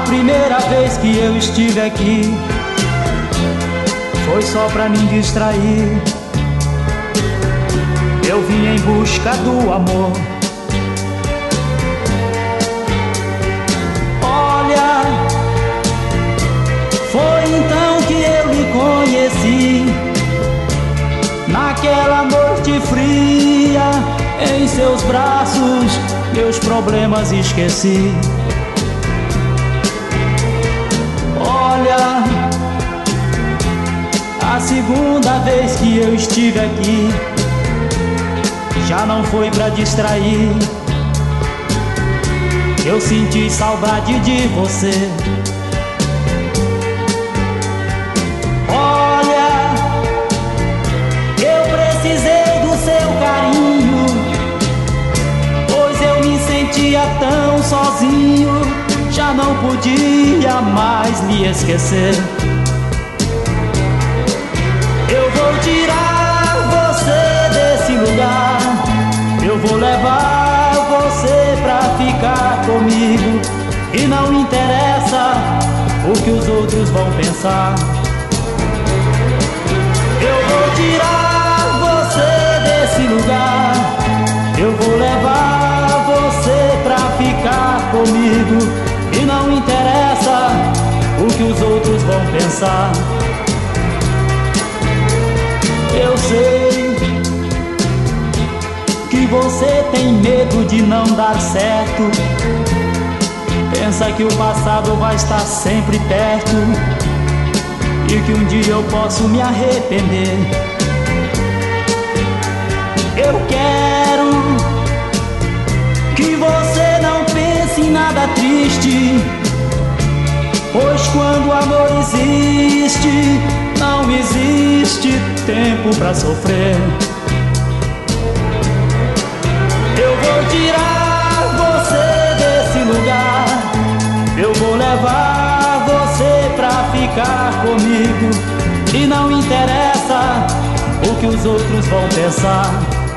primeira vez que eu estive aqui foi só pra me distrair. Eu vim em busca do amor. Olha, foi então que eu lhe conheci, naquela noite fria. Em seus braços meus problemas esqueci. Olha, a segunda vez que eu estive aqui já não foi pra distrair. Eu senti saudade de você. Olha, eu precisei do seu carinho, pois eu me sentia tão sozinho, já não podia mais lhe esquecer. Eu vou tirar você desse lugar, eu vou levar você pra ficar comigo, e não interessa o que os outros vão pensar. Eu vou tirar você desse lugar, eu vou levar você pra ficar comigo, e não interessa o que os outros vão pensar. Eu sei que você tem medo de não dar certo, pensa que o passado vai estar sempre perto e que um dia eu posso me arrepender. Eu quero que você não pense em nada triste, pois quando o amor existe, não existe tempo pra sofrer. Eu vou tirar você desse lugar, eu vou levar você pra ficar comigo, e não interessa o que os outros vão pensar.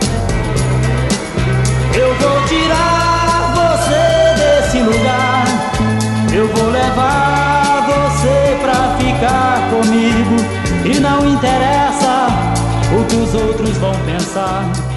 Eu vou tirar você desse lugar, eu vou levar você pra ficar comigo, e não interessa o que os outros vão pensar.